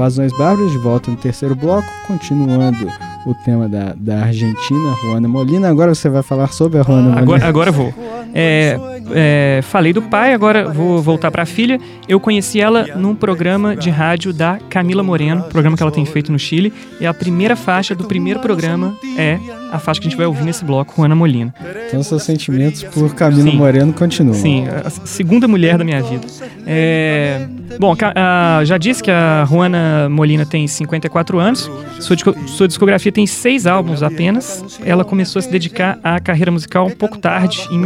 Invasões Bárbaras, de volta no terceiro bloco, continuando o tema da Argentina, Juana Molina. Agora você vai falar sobre a Juana Molina. Agora eu vou. Falei do pai, agora vou voltar para a filha. Eu conheci ela num programa de rádio da Camila Moreno, programa que ela tem feito no Chile. E a primeira faixa do primeiro programa é a faixa que a gente vai ouvir nesse bloco, Juana Molina. Então seus sentimentos por Camila Moreno continuam. Sim, a segunda mulher da minha vida. Já disse que a Juana Molina tem 54 anos. Sua discografia tem 6 álbuns apenas. Ela começou a se dedicar à carreira musical um pouco tarde, em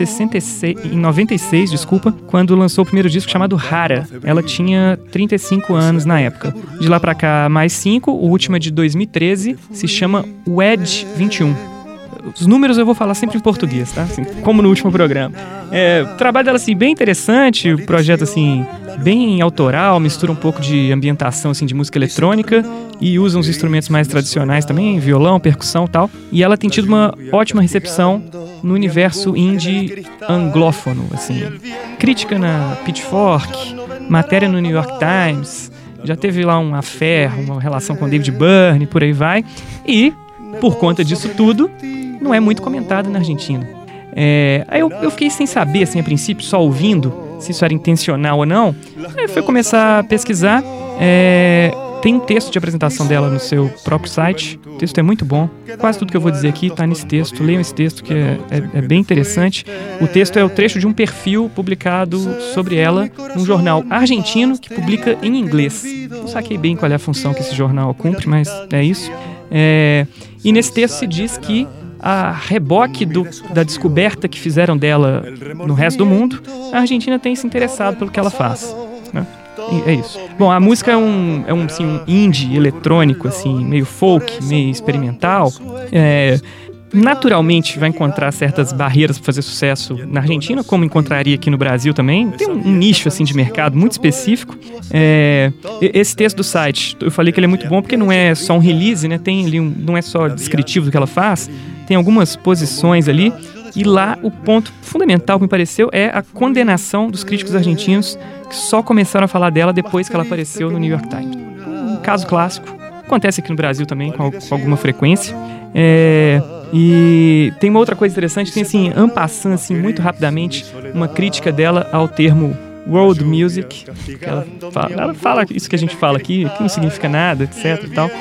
1996, quando lançou o primeiro disco chamado Rara. Ela tinha 35 anos na época. De lá pra cá, mais 5. O último é de 2013, se chama Wedge 21. Os números eu vou falar sempre em português, tá? Assim, como no último programa. O trabalho dela, assim, bem interessante, o projeto, assim, bem autoral, mistura um pouco de ambientação, assim, de música eletrônica e usa uns instrumentos mais tradicionais também, violão, percussão e tal. E ela tem tido uma ótima recepção no universo indie anglófono, assim. Crítica na Pitchfork, matéria no New York Times, já teve lá um affair, uma relação com David Byrne, por aí vai. E, por conta disso tudo, não é muito comentado na Argentina. Aí eu fiquei sem saber, assim, a princípio, só ouvindo, se isso era intencional ou não. Aí fui começar a pesquisar. Tem um texto de apresentação dela no seu próprio site. O texto é muito bom. Quase tudo que eu vou dizer aqui está nesse texto. Leiam esse texto, que é bem interessante. O texto é o trecho de um perfil publicado sobre ela num jornal argentino que publica em inglês. Não saquei bem qual é a função que esse jornal cumpre, mas é isso. E nesse texto se diz que, a reboque da descoberta que fizeram dela no resto do mundo, a Argentina tem se interessado pelo que ela faz, né? É isso. Bom, a música é um indie eletrônico, assim, meio folk, meio experimental. Naturalmente vai encontrar certas barreiras para fazer sucesso na Argentina, como encontraria aqui no Brasil também. Tem um nicho, assim, de mercado muito específico. Esse texto do site, eu falei que ele é muito bom porque não é só um release, né? Tem ali não é só descritivo do que ela faz, tem algumas posições ali. E lá o ponto fundamental que me pareceu é a condenação dos críticos argentinos que só começaram a falar dela depois que ela apareceu no New York Times. Um caso clássico. Acontece aqui no Brasil também, com alguma frequência. E tem uma outra coisa interessante, tem, assim, en passant, assim, muito rapidamente, uma crítica dela ao termo world music. Ela fala isso que a gente fala aqui, que não significa nada, etc e tal.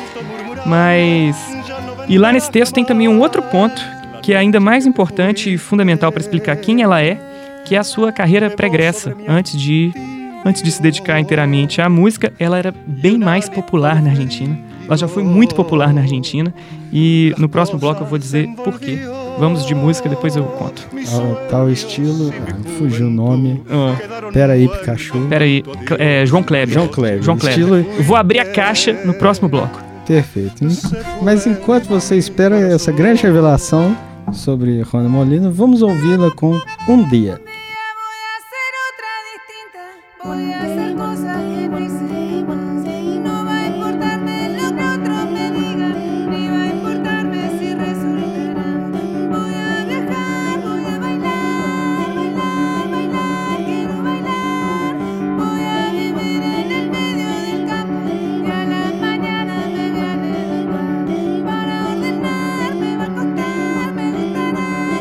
E lá nesse texto tem também um outro ponto que é ainda mais importante e fundamental para explicar quem ela é, que é a sua carreira pregressa. Antes de se dedicar inteiramente à música, ela era bem mais popular na Argentina. Ela já foi muito popular na Argentina e no próximo bloco eu vou dizer por quê. Vamos de música, depois eu conto. Tal estilo, fugiu o nome. Peraí, Pikachu. Peraí, João Kleber. Estilo... Eu vou abrir a caixa no próximo bloco. Perfeito. Mas enquanto você espera essa grande revelação sobre Juana Molina, vamos ouvi-la com Um Dia.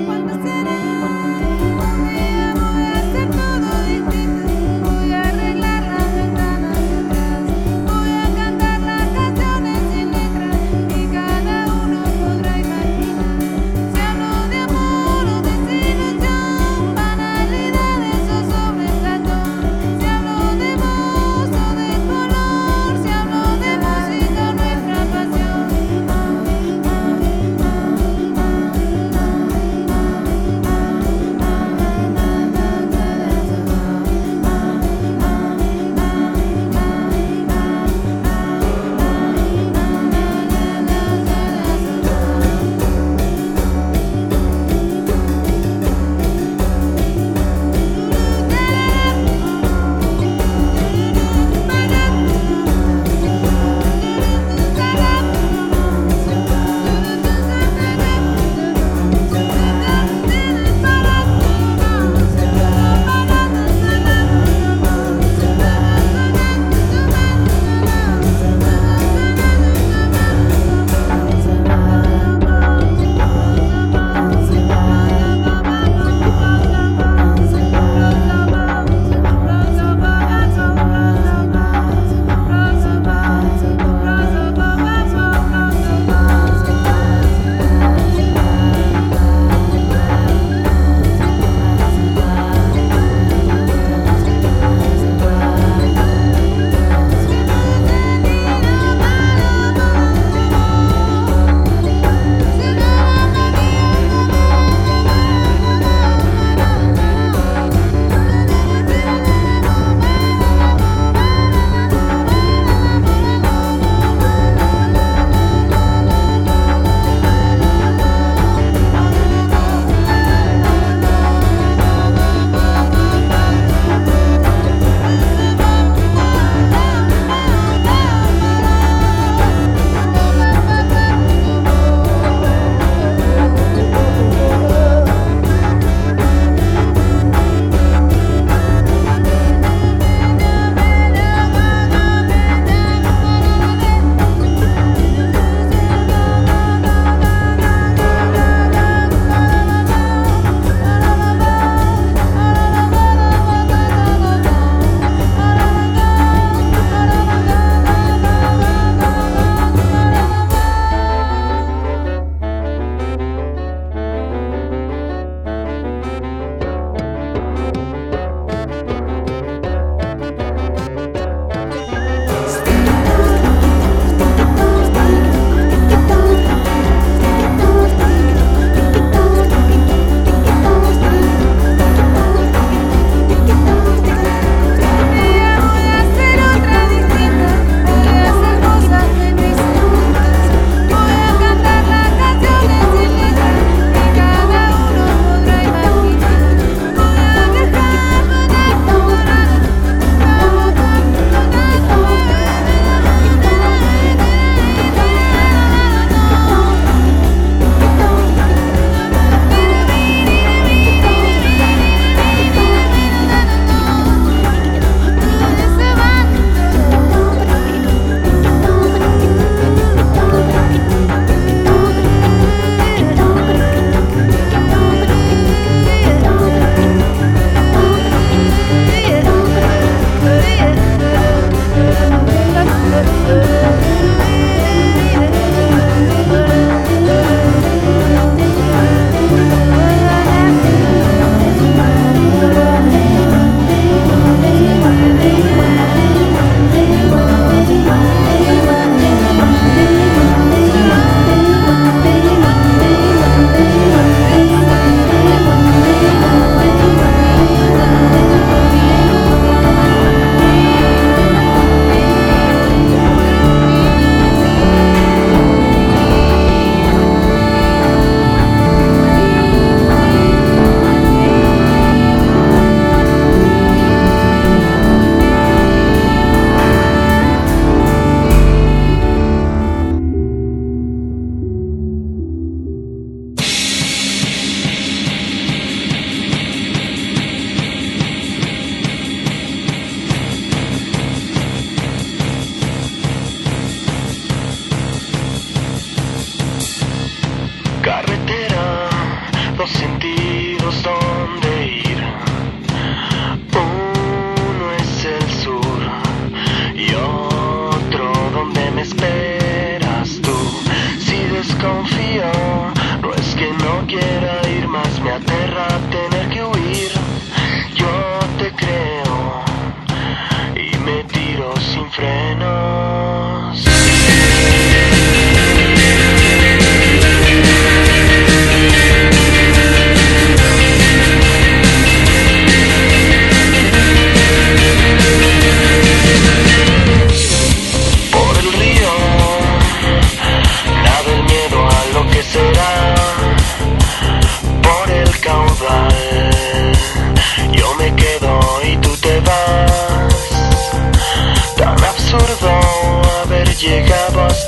Arreglar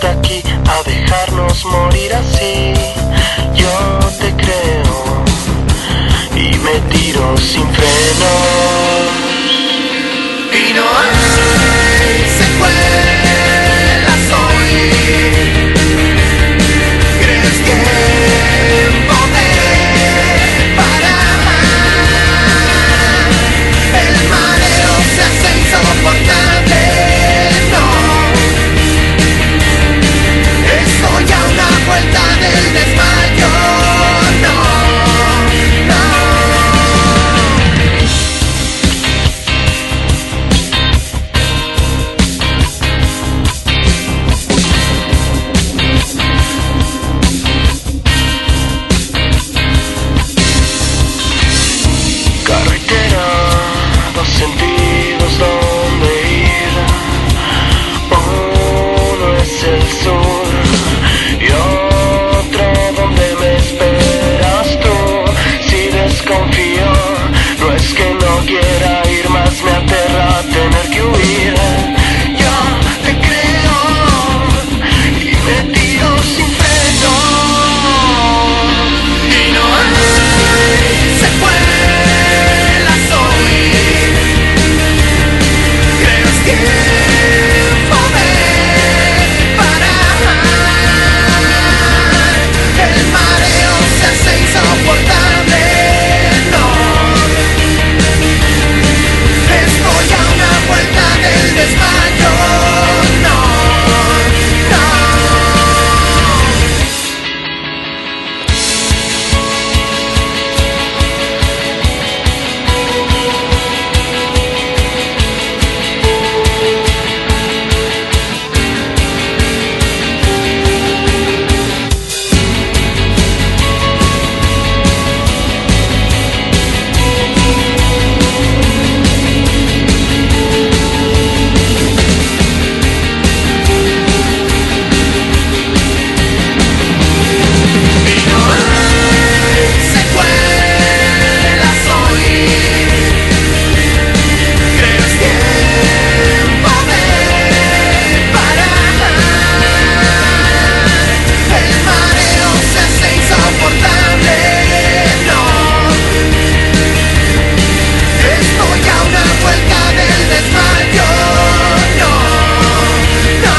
aquí a dejarnos morir así. Yo te creo y me tiro sin frenos. Y no hay secuelas hoy. ¿Crees que poder parar? El mareo se hace insoportable. No, estoy a una vuelta del desmayo. No, no. Carretera, dos sentidos donde ir. Uno es el sur y otro donde me esperas tú. Si desconfío, no es que no quiera ir, más me aterra tener que huir. Yo te creo y me tiro sin freno. Y no hay secuelas hoy. ¿Crees que poder parar? El mareo se hace insoportable. No, estoy a una vuelta del desmayo. No, no. Y no hay secuelas hoy. ¿Crees que poder parar? El mareo se hace insoportable. No, estoy a una vuelta del desmayo. No, no.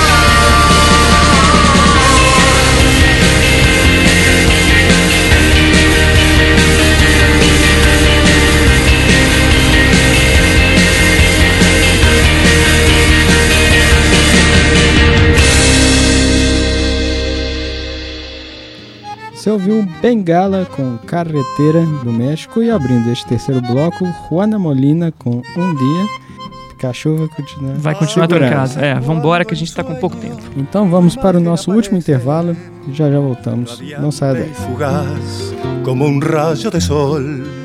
Você ouviu Bengala com Carretera do México e abrindo este terceiro bloco, Juana Molina com Um Dia. Pikachu vai continuar. Vai continuar segurando. trancado. Vambora que a gente tá com pouco tempo. Então vamos para o nosso último intervalo e já voltamos. Não saia daí. Fugaz como un rayo de sol.